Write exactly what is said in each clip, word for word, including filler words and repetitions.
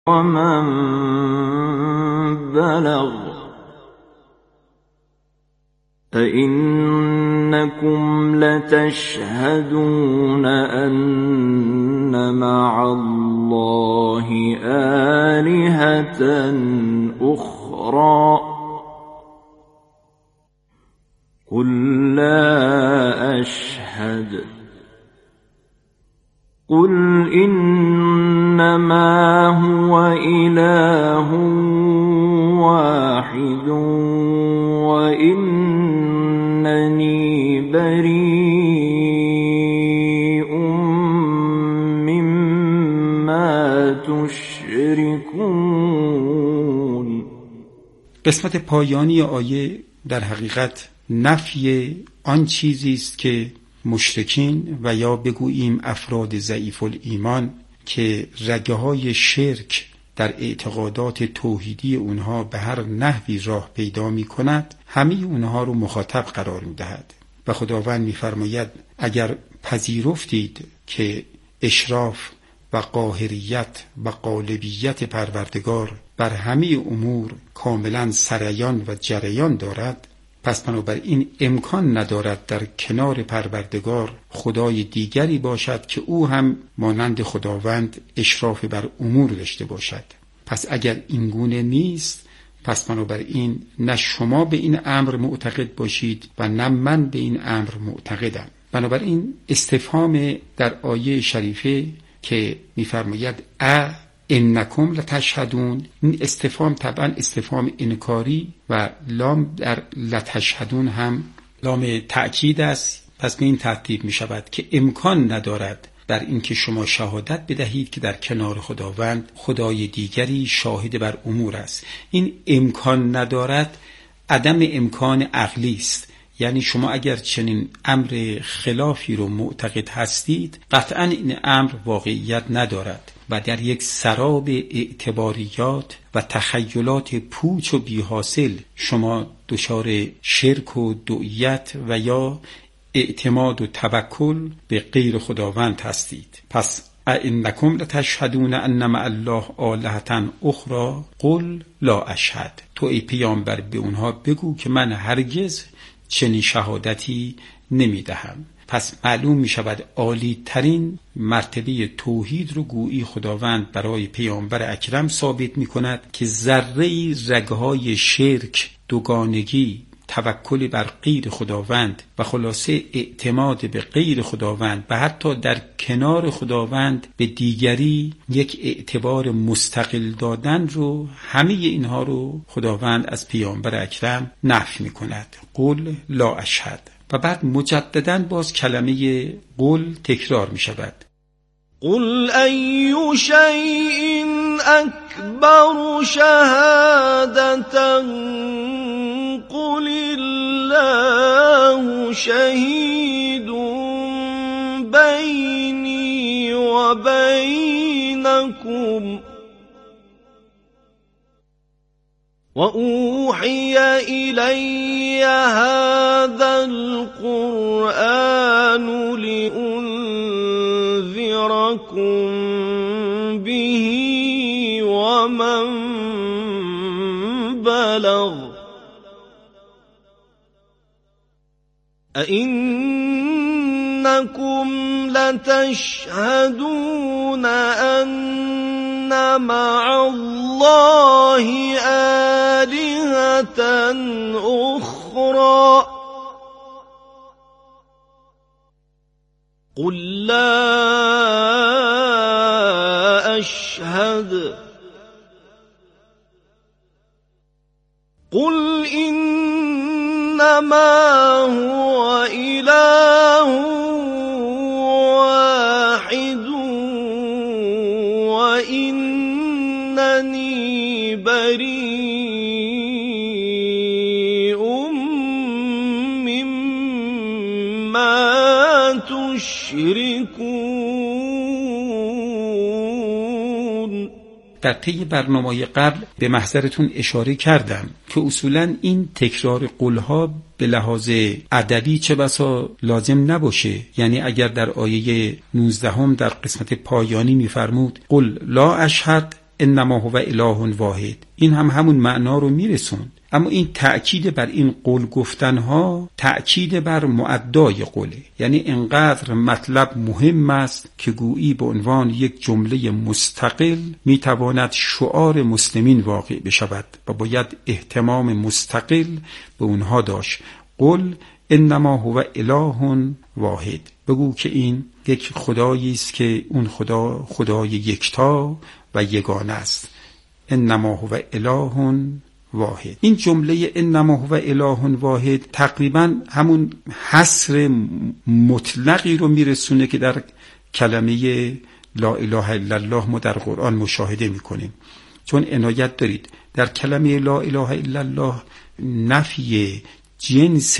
ومن بلغ أئنكم لتشهدون أن مع الله آلهة أخرى قل لا أشهد قل إنما هو إله واحد وإنني بريء مما تشركون. قسمت پایانی آیه در حقیقت نفی آن چیزی است که مشرکین و یا بگوییم افراد ضعیف الایمان که رگه های شرک در اعتقادات توحیدی اونها به هر نحوی راه پیدا می کند، همه اونها رو مخاطب قرار می دهد و خداوند می فرماید اگر پذیرفتید که اشراف و قاهریت و غالبیت پروردگار بر همه امور کاملا سریان و جریان دارد، پس بنابراین امکان ندارد در کنار پروردگار خدای دیگری باشد که او هم مانند خداوند اشراف بر امور داشته باشد. پس اگر این گونه نیست، پس بنابراین نه شما به این امر معتقد باشید و نه من به این امر معتقدم. بنابراین استفهام در آیه شریفه که می‌فرماید ا انکم لتشهدون، این استفهام طبعا استفهام انکاری و لام در لتشهدون هم لام تأکید است. پس به این ترتیب می شود که امکان ندارد در اینکه شما شهادت بدهید که در کنار خداوند خدای دیگری شاهد بر امور است. این امکان ندارد عدم امکان عقلی است، یعنی شما اگر چنین امر خلافی رو معتقد هستید قطعا این امر واقعیت ندارد و در یک سراب اعتباریات و تخیلات پوچ و بی‌حاصل شما دچار شرک و دعیت و یا اعتماد و توکل به غیر خداوند هستید. پس ائنکم لتشهدون ان مع الله آلهة اخرى قل لا اشهد. تو ای پیامبر به اونها بگو که من هرگز چنین شهادتی نمیدهم. پس معلوم می شود عالی ترین مرتبه توحید رو گویی خداوند برای پیامبر اکرم ثابت می کند که ذره رگهای شرک، دوگانگی، توکل بر غیر خداوند و خلاصه اعتماد به غیر خداوند و حتی در کنار خداوند به دیگری یک اعتبار مستقل دادن رو، همه اینها رو خداوند از پیامبر اکرم نفی می کند. قل لا اشهد. و بعد مجدداً باز کلمه قل تکرار می شود. قل ای شیء اکبر شهادة قل الله شهید بینی و بینکم وأوحي إلي هذا القرآن لأنذركم به ومن بلغ أئنكم لتشهدون أن مع الله آلهة أخرى قل لا أشهد قل إنما هو إله واحد وإنني بريء مما تشركون. در طی برنامه قبل به محضرتون اشاره کردم که اصولاً این تکرار قولها به لحاظ ادبی چه بسا لازم نباشه. یعنی اگر در آیه نوزدهم در قسمت پایانی می‌فرمود قل لا اشهد انما هو اله واحد، این هم همون معنا رو میرسون. اما این تأکید بر این قول گفتنها تأکید بر مؤدای قوله، یعنی انقدر مطلب مهم است که گویی به عنوان یک جمله مستقل میتواند شعار مسلمین واقع بشود و باید اهتمام مستقل به اونها داشت. قل انما هو اله واحد، بگو که این یک خدایی است که اون خدا خدای یکتا و یگانه است. انما هو اله واحد. این جمله انما هو اله واحد تقریبا همون حصر مطلقی رو میرسونه که در کلمه لا اله الا الله ما در قرآن مشاهده میکنیم. چون عنایت دارید در کلمه لا اله الا الله نفی جنس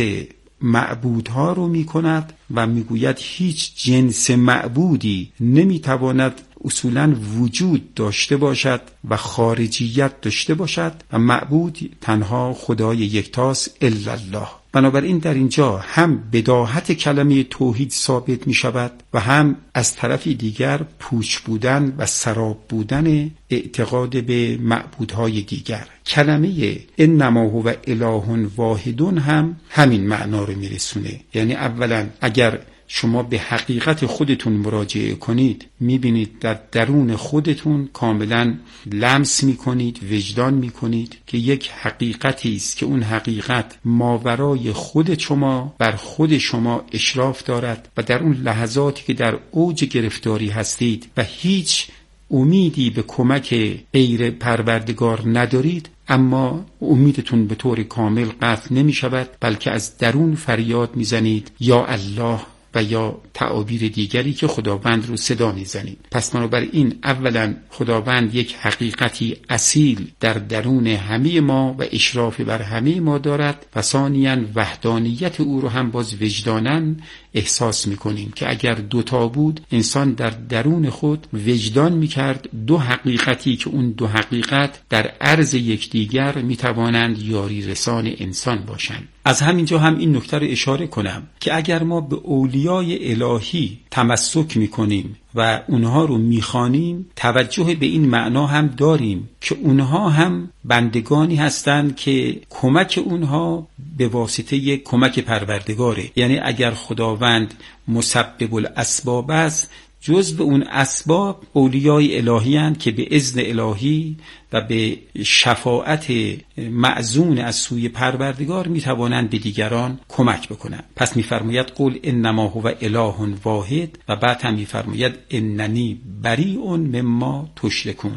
معبودها رو میکند و میگوید هیچ جنس معبودی نمیتواند اصولاً وجود داشته باشد و خارجیت داشته باشد و معبود تنها خدای یکتاست الا الله. بنابراین در اینجا هم بداهت کلمه توحید ثابت می شود و هم از طرف دیگر پوچ بودن و سراب بودن اعتقاد به معبودهای دیگر. کلمه انما هو اله واحد هم همین معنا رو می رسونه. یعنی اولا اگر شما به حقیقت خودتون مراجعه کنید میبینید در درون خودتون کاملا لمس میکنید، وجدان میکنید که یک حقیقتی است که اون حقیقت ماورای خود شما بر خود شما اشراف دارد و در اون لحظاتی که در اوج گرفتاری هستید و هیچ امیدی به کمک غیر پروردگار ندارید، اما امیدتون به طور کامل قطع نمی شود، بلکه از درون فریاد میزنید یا الله و یا تعابیر دیگری که خداوند رو صدا میزنید. پس بنابراین اولا خداوند یک حقیقتی اصیل در درون همه ما و اشراف بر همه ما دارد و ثانیاً وحدانیت او رو هم باز وجداناً احساس میکنیم که اگر دوتا بود انسان در درون خود وجدان میکرد دو حقیقتی که اون دو حقیقت در عرض یکدیگر میتوانند یاری رسان انسان باشند. از همینجا هم این نکته رو اشاره کنم که اگر ما به اولیای الهی تمسک میکنیم و اونها رو میخوانیم توجه به این معنا هم داریم که اونها هم بندگانی هستند که کمک اونها به واسطه کمک پروردگاره. یعنی اگر خداوند مسبب الاسباب است، جزء اون اسباب اولیای الهی هستند که به اذن الهی و به شفاعت معزون از سوی پروردگار میتوانند به دیگران کمک بکنند. پس میفرماید قل انما هو اله واحد و بعد هم میفرماید اننی بریء مما تشرکون.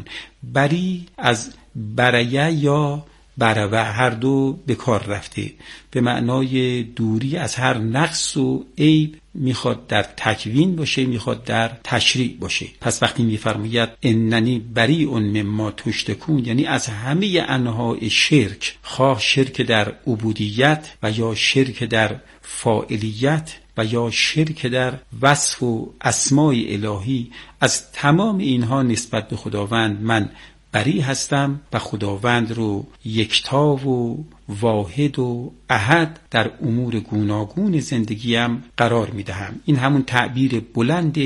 بری از بریه یا بروه هر دو به کار رفته، به معنای دوری از هر نقص و عیب، میخواد در تکوین باشه، میخواد در تشریع باشه. پس وقتی میفرماید اننی بریء مما تشرکون یعنی از همه انواع شرک، خواه شرک در عبودیت و یا شرک در فاعلیت و یا شرک در وصف و اسماء الهی، از تمام اینها نسبت به خداوند من بری هستم و خداوند رو یکتا و واحد و احد در امور گوناگون زندگیم قرار میدهم. این همون تعبیر بلند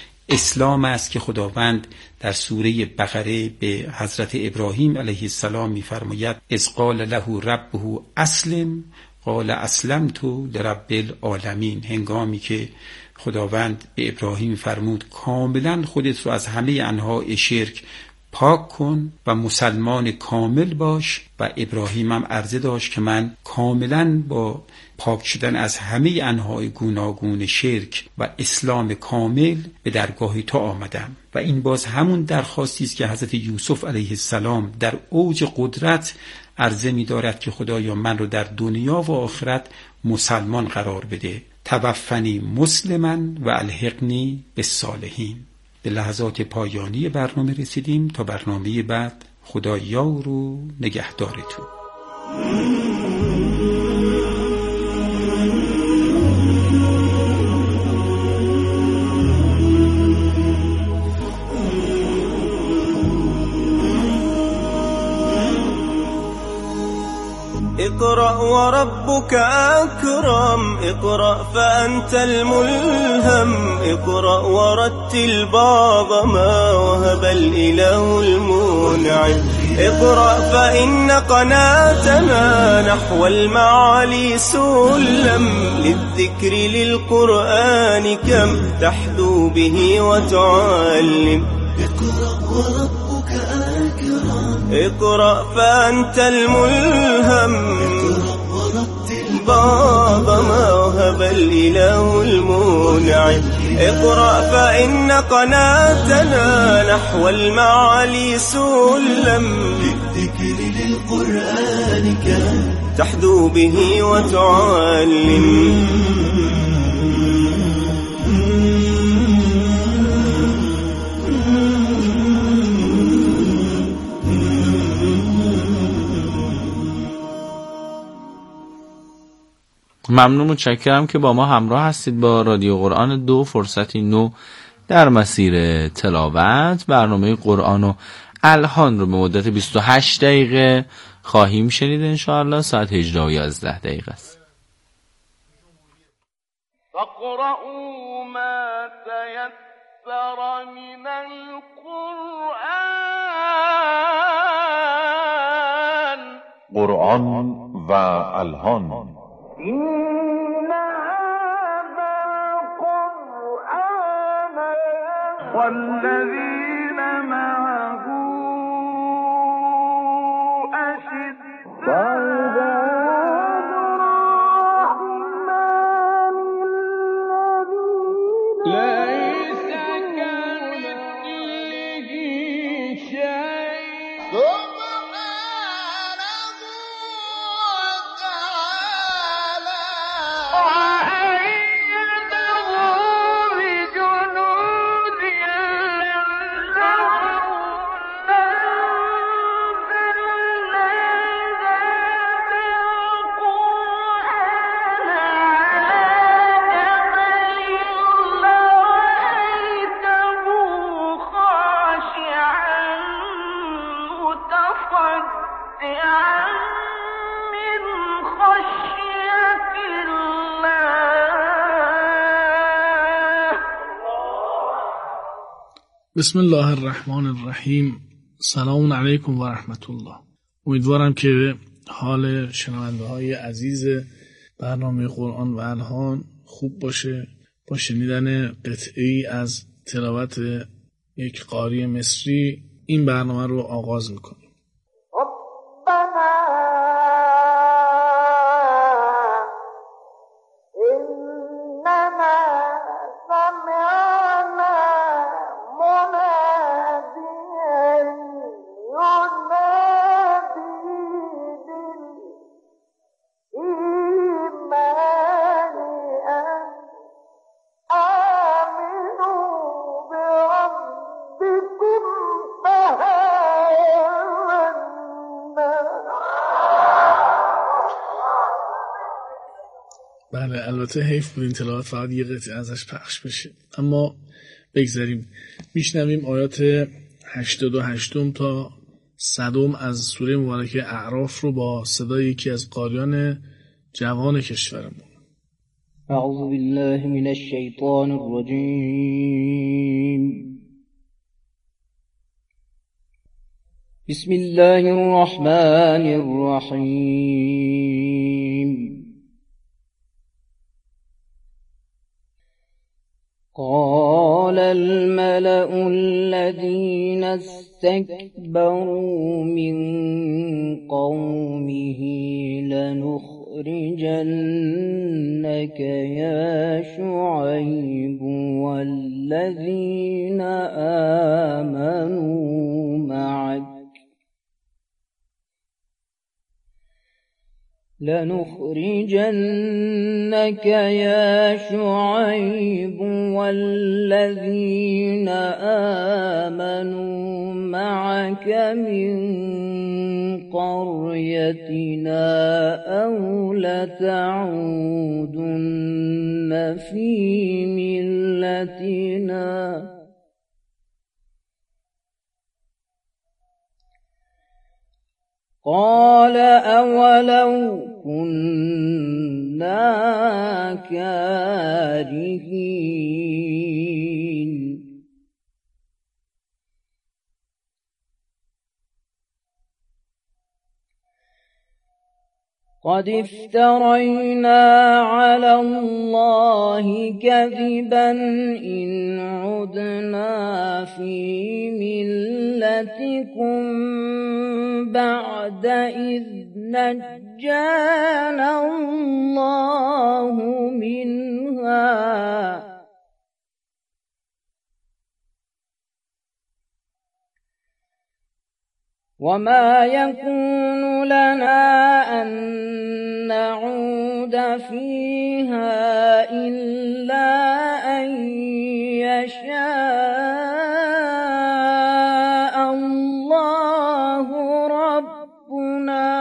اسلام است که خداوند در سوره بقره به حضرت ابراهیم علیه السلام میفرماید اذ قال له ربه اسلم قال اسلمت لرب العالمین. هنگامی که خداوند به ابراهیم فرمود کاملا خودت رو از همه انواع شرک پاک کن و مسلمان کامل باش، و ابراهیم هم عرضه داشت که من کاملا با پاک شدن از همه انواع گوناگون شرک و اسلام کامل به درگاه تو آمدم. و این باز همون درخواستی است که حضرت یوسف علیه السلام در اوج قدرت عرضه می دارد که خدایا من رو در دنیا و آخرت مسلمان قرار بده، توفنی مسلما و الحقنی بالصالحین. به لحظات پایانی برنامه رسیدیم. تا برنامه بعد خدا یار و نگهدارتون. اقرأ وربك أكرم، اقرأ فأنت الملهم، اقرأ ورتل بعض ما وهب الإله المنعم. اقرأ فإن قناتنا نحو المعالي سلم، للذكر للقرآن كم تحدو به وتعلم. اقرأ وربك أكرم، اقرأ فأنت الملهم، اقرأ ورتل بعض ما وهب الإله المنعم. اقرأ فإن قناتنا نحو المعالي سلم، للذكر للقرآن كم تحدو به وتعلم. ممنون، متشکرم که با ما همراه هستید با رادیو قرآن دو، فرصتی نو در مسیر تلاوت. برنامه قرآن و الحان رو به مدت بیست و هشت دقیقه خواهیم شنید انشاءالله. ساعت هجده و یازده دقیقه است. فاقرؤوا ما تيسر من القرآن. قرآن و الحان. إن هذا القرآن والذين معه أشداء ليس كمثله شيء سبحانه وتعالى وأيده بجنود لم ترونها. أنزلنا هذا القرآن على جبل رأيته خاشعا متصدعا من خشية الله. بسم الله الرحمن الرحیم. سلام علیکم و رحمت الله. امیدوارم که حال شنونده های عزیز برنامه قرآن و الحان خوب باشه. با شنیدن قطعی از تلاوت یک قاری مصری این برنامه رو آغاز میکنیم. ربنا إننا سمعنا مناديا ينادي للإيمان أن آمنوا بربكم فآمنا. بله، البته حیف بود این تلاوت فقط یه قطعه ازش پخش بشه، اما بگذاریم. میشنویم آیات هشتاد و هشت تا صدم از سوره مبارکه اعراف رو با صدای یکی از قاریان جوان کشورمون. أعوذ بالله من الشيطان الرجيم. بسم الله الرحمن الرحيم. قال الملأ الذين استكبروا من قومه لنخرجنك يا شعيب والذين آمنوا معك لنخرجنك يا شعيب والذين آمنوا معك من قريتنا أو لتعودن في ملتنا قال أولو كنا كارهين قد افترينا على الله كذبا إن عدنا في ملتكم بعد إذ نجانا الله منها وما يكون لنا أن نعود فيها إلا أن يشاء الله ربنا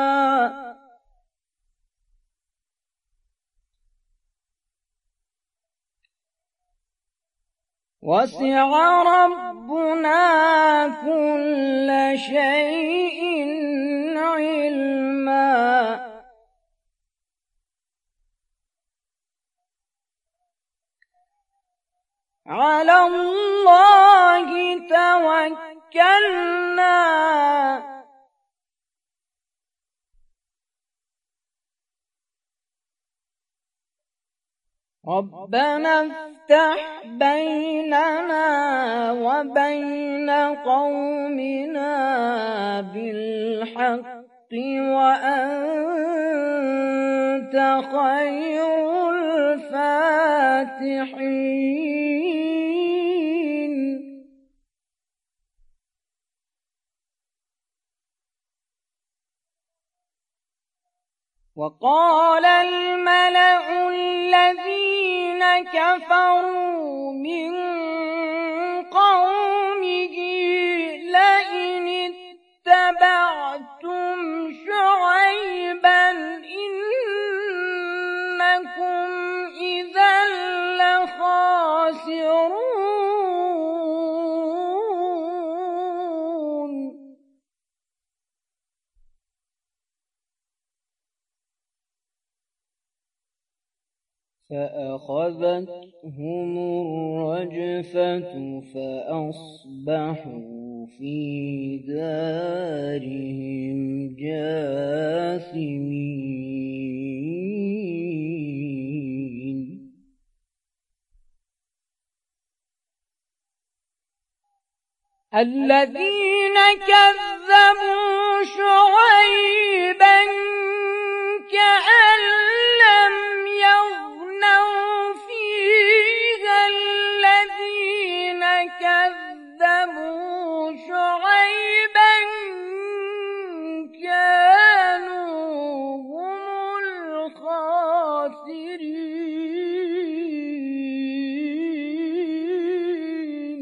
وسع ربنا كل شيء علما على الله توكلنا ربنا افتح بيننا وبين قومنا بالحق وأنت خير الفاتحين وقال الملأ الذين كفروا من قومه لئن اتبعتم شعيبا إنكم إذا لخاسرون فأخذتهم الرجفة فأصبحوا في دارهم جاثمين الذين كذبوا شعيبا كأن لم يغنوا فيها الذين كذبوا شعيبا كانوا هم الخاسرين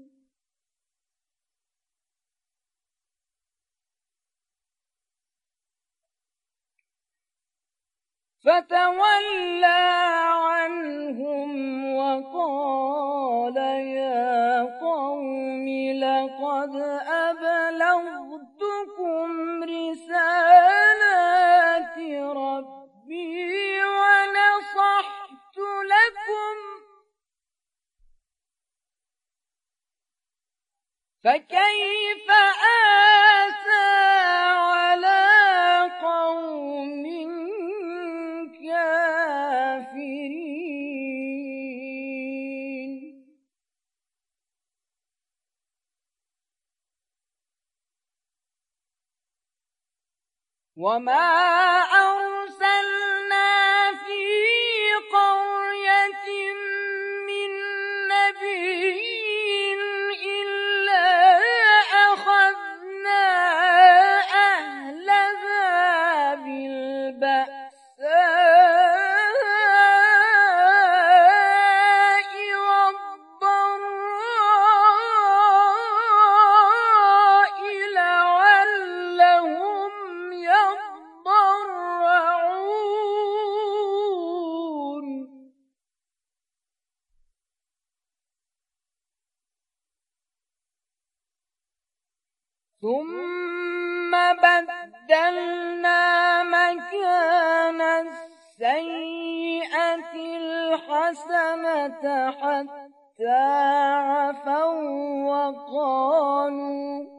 فتولى عنهم وقال يا قوم لقد أبلغتكم رسالات ربي ونصحت لكم فكيف آسى على قوم كافرين وما أرسلنا في قرية من نبي إلا أخذنا أهلها بالبأساء والضراء لعلهم يضرعون بدلنا مكان السيئة الحسنة حتى عفوا وقالوا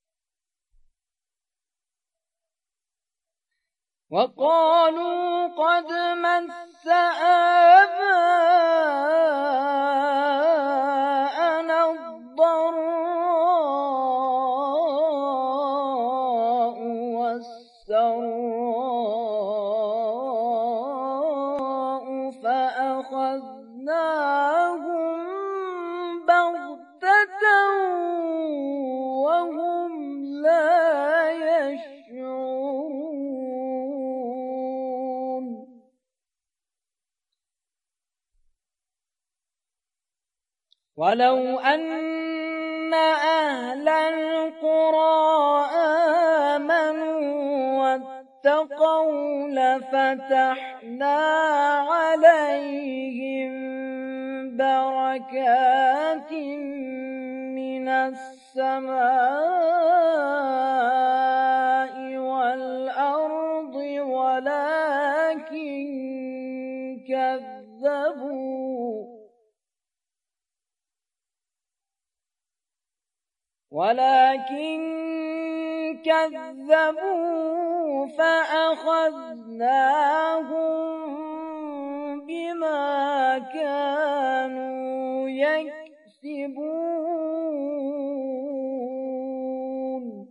وقالوا قد مس آباءنا الضراء والسراء فأخذناهم بغتة وهم لا يشعرون. ولو أن أهل القرى آمنوا واتقوا لفتحنا عليهم بركات من السماء والأرض ولكن كذبوا ولكن كذبوا فأخذناهم بما كانوا يكسبون.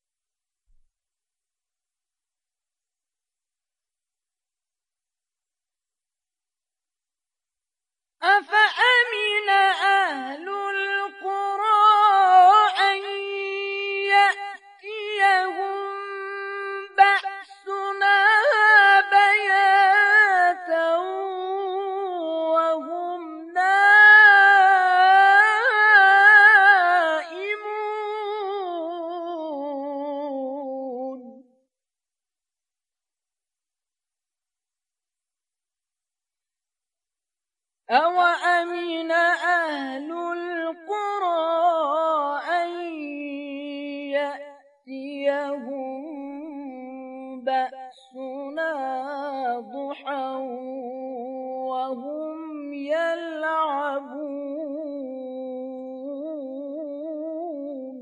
أفأمن أهل القرى أن يأتيهم بأسنا بياتا وهم نائمون. أوأمن أهل القرى أن يأتيهم بأسنا ضحى وهم يلعبون.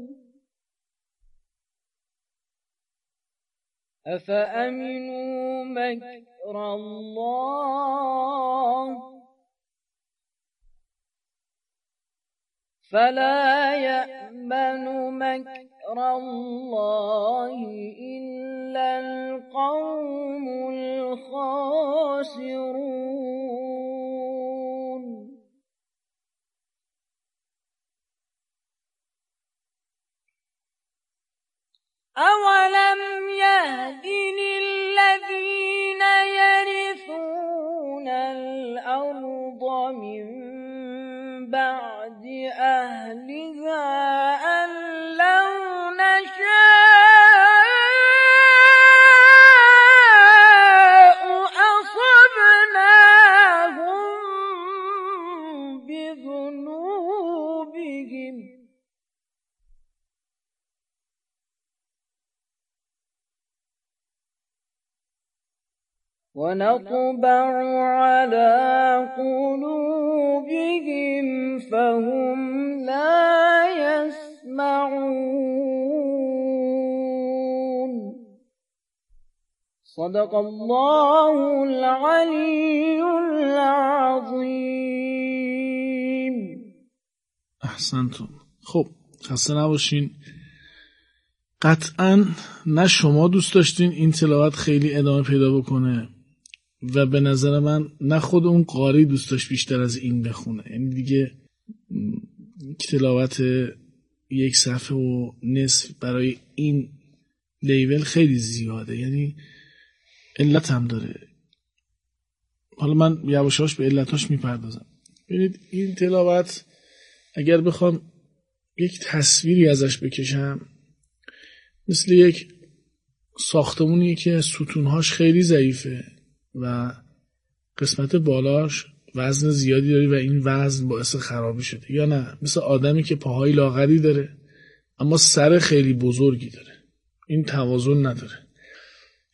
أفأمنوا مكر الله فلا يأمن مكر الله إلا القوم الخاسرون. أولم يهد للذين يرثون الأرض من بعد أهلها أن لو نشاء أصبناهم بذنوبهم ونطبع على قلوبهم فهم لا يسمعون. صدق الله العلي العظيم. احسنتون. خب خسته نباشین. قطعا نه شما دوست داشتین این تلاوت خیلی ادامه پیدا بکنه و به نظر من نه خود اون قاری دوست داشت بیشتر از این بخونه. یعنی دیگه تلاوت یک صفحه و نصف برای این لیول خیلی زیاده، یعنی علت هم داره. حالا من یواشاش به علتاش میپردازم. ببینید این تلاوت اگر بخوام یک تصویری ازش بکشم مثل یک ساختمونیه که ستونهاش خیلی ضعیفه و قسمت بالاش وزن زیادی داره و این وزن باعث خرابی شده، یا نه مثل آدمی که پاهای لاغری داره اما سر خیلی بزرگی داره، این توازن نداره.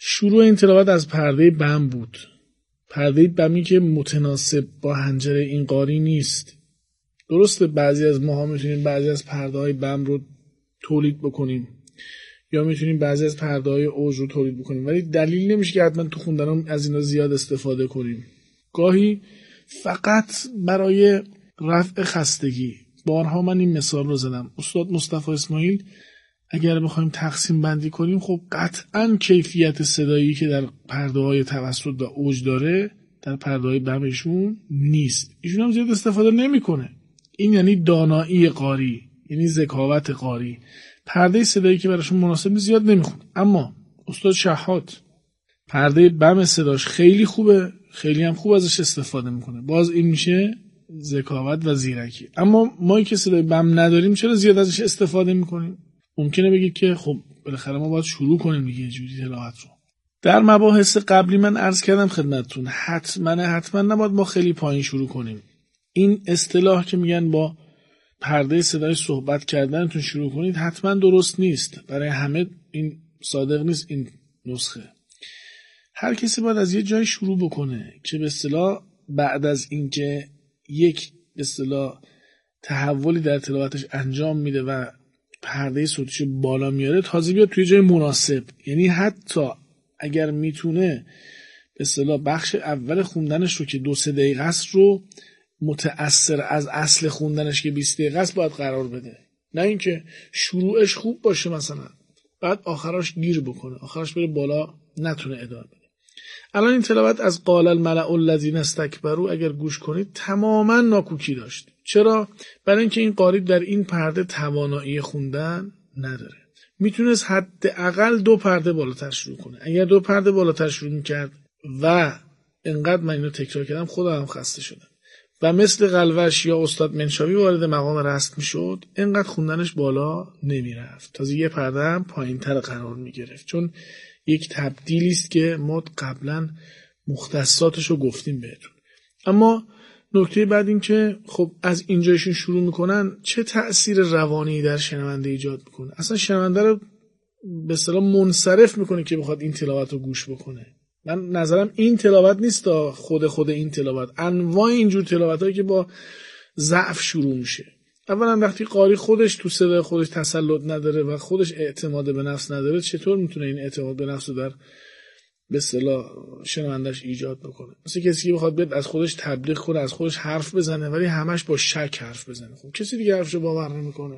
شروع این تلاوت از پرده بم بود، پرده بمی که متناسب با حنجره این قاری نیست. درسته بعضی از ماها میتونیم بعضی از پرده های بم رو تولید بکنیم یا میتونیم بعضی از پرده های اوج رو تولید بکنیم، ولی دلیل نمیشه که حتما تو خوندن از اینا زیاد استفاده کنیم. گاهی فقط برای رفع خستگی. بارها من این مثال رو زدم. استاد مصطفی اسماعیل اگر بخوایم تقسیم بندی کنیم، خب قطعاً کیفیت صدایی که در پرده های توسط و اوج داره در پرده های بمشون نیست. ایشون هم زیاد استفاده نمیکنه. این یعنی دانایی قاری، یعنی ذکاوت قاری. پرده صدایی که براشون مناسب زیاد نمیخونه. اما استاد شحات پرده بم صداش خیلی خوبه، خیلی هم خوب ازش استفاده میکنه. باز این میشه ذکاوت و زیرکی. اما ما که صدای بم نداریم چرا زیاد ازش استفاده میکنیم؟ ممکنه بگید که خب بالاخره ما باید شروع کنیم دیگه جوری تلاوت رو. در مباحث قبلی من عرض کردم خدمتتون حتما حتما نباید ما خیلی پایین شروع کنیم. این اصطلاح که میگن با پرده صدای صحبت کردنتون شروع کنید حتما درست نیست. برای همه این صادق نیست این نسخه. هر کسی باید از یه جای شروع بکنه که به اصطلاح بعد از اینکه یک به اصطلاح تحولی در تلاوتش انجام میده و پرده صوتیشو بالا میاره تازه بیاد توی جای مناسب. یعنی حتی اگر میتونه به اصطلاح بخش اول خوندنش رو که دو سه دقیقه است رو متأثر از اصل خوندنش که بیست دقیقه است باید قرار بده. نه اینکه شروعش خوب باشه مثلا بعد آخرش گیر بکنه، آخرش بره بالا نتونه ادامه بده. الان این تلاوت از قال الملأ الذین استکبروا اگر گوش کنید تماما ناکوکی داشت. چرا؟ برای اینکه این قاری در این پرده توانایی خوندن نداره. میتونست حداقل دو پرده بالاتر شروع کنه. اگر دو پرده بالاتر شروع میکرد و انقدر من اینو تکرار کردم خودم هم خسته شدم و مثل قلوش یا استاد منشاوی وارد مقام رست میشد انقدر خوندنش بالا نمیرفت، تازه یه پرده هم پایین تر قرار میگرفت، چون یک تبدیلی است که ما قبلا مختصاتش رو گفتیم بهتون. اما نکته بعد این که خب از اینجایشون شروع میکنن چه تأثیر روانی در شنونده ایجاد میکنه. اصلا شنونده رو به اصطلاح منصرف میکنه که بخواد این تلاوت رو گوش بکنه. من نظرم این تلاوت نیست تا خود خود این تلاوت، انواع اینجور تلاوت هایی که با ضعف شروع میشه. اولا وقتی قاری خودش تو صدای خودش تسلط نداره و خودش اعتماد به نفس نداره چطور میتونه این اعتماد به نفس رو در به اصطلاح شنوندش ایجاد بکنه؟ مثل کسی که بخواد بیاد از خودش تبلیغ کنه، از خودش حرف بزنه ولی همش با شک حرف بزنه، خب کسی دیگه حرفشو باور نمیکنه.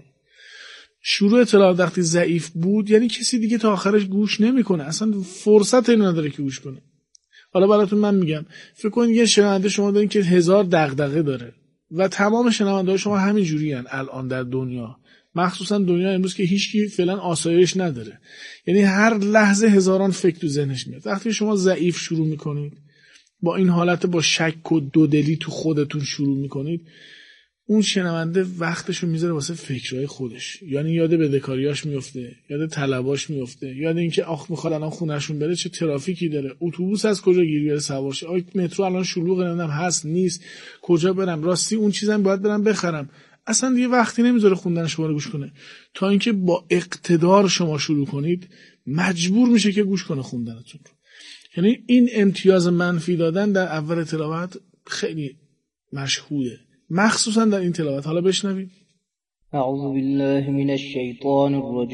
شروع تلاوت وقتی ضعیف بود یعنی کسی دیگه تا آخرش گوش نمیکنه، اصلا فرصت اینو نداره که گوش کنه. حالا براتون من میگم فکر کنید یه شنونده شما دارین که هزار دغدغه داره و تمام شنونده‌های شما همین جوریان الان در دنیا، مخصوصا دنیا امروز که هیچکی فعلا آسایش نداره، یعنی هر لحظه هزاران فکر تو ذهنش میاد. وقتی شما ضعیف شروع میکنید با این حالت با شک و دودلی تو خودتون شروع میکنید، اون شنونده وقتشو میذاره واسه فکرهای خودش، یعنی یاد بدهکاریاش میفته، یاد طلباش میفته، یاد اینکه آخ میخواد الان خونهشون بره چه ترافیکی داره، اتوبوس از کجا گیر بیاره سوار شه، آ مترو الان شلوغه نمیدونم هست نیست، کجا برم، راستی اون چیزام باید برم بخرم. اصلا دیگه وقتی نمیذاره خوندن شما رو گوش کنه. تا اینکه با اقتدار شما شروع کنید مجبور میشه که گوش کنه خوندنتون رو. یعنی این امتیاز منفی دادن در اول تلاوت خیلی مشهوده، مخصوصا در این تلاوت. حالا بشنوید. اعوذ بالله من الشیطان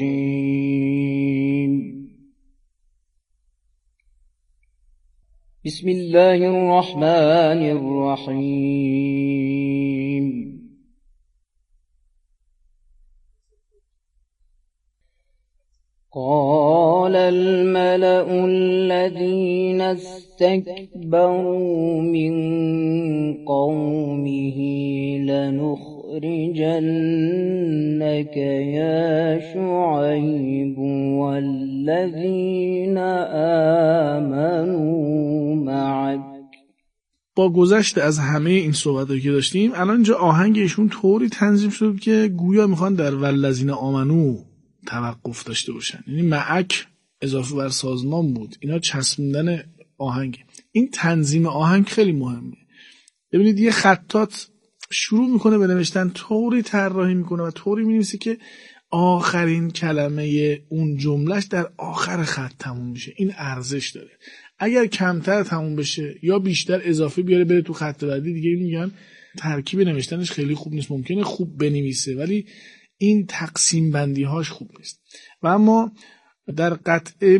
الرجیم. بسم الله الرحمن الرحیم. قال الملأ الذين استكبروا من قومه لنخرجنك يا شعيب والذين آمنوا معك. با گذشت از همه این صحبتایی که داشتیم الان اینجا آهنگ ایشون طوری تنظیم شد که گویا میخوان در والذین آمنو توقف داشته باشن، یعنی معک اضافه بر سازمان بود، اینا چسبوندن آهنگ. این تنظیم آهنگ خیلی مهمه. ببینید یه خطات شروع میکنه به نوشتن، طوری طراحی میکنه و طوری مینویسه که آخرین کلمه اون جملهش در آخر خط تموم میشه. این ارزش داره. اگر کمتر تموم بشه یا بیشتر اضافه بیاره بره تو خط بعدی، دیگه میگن ترکیب نوشتنش خیلی خوب نیست. ممکنه خوب بنویسه ولی این تقسیم بندی هاش خوب نیست. و اما در قطعه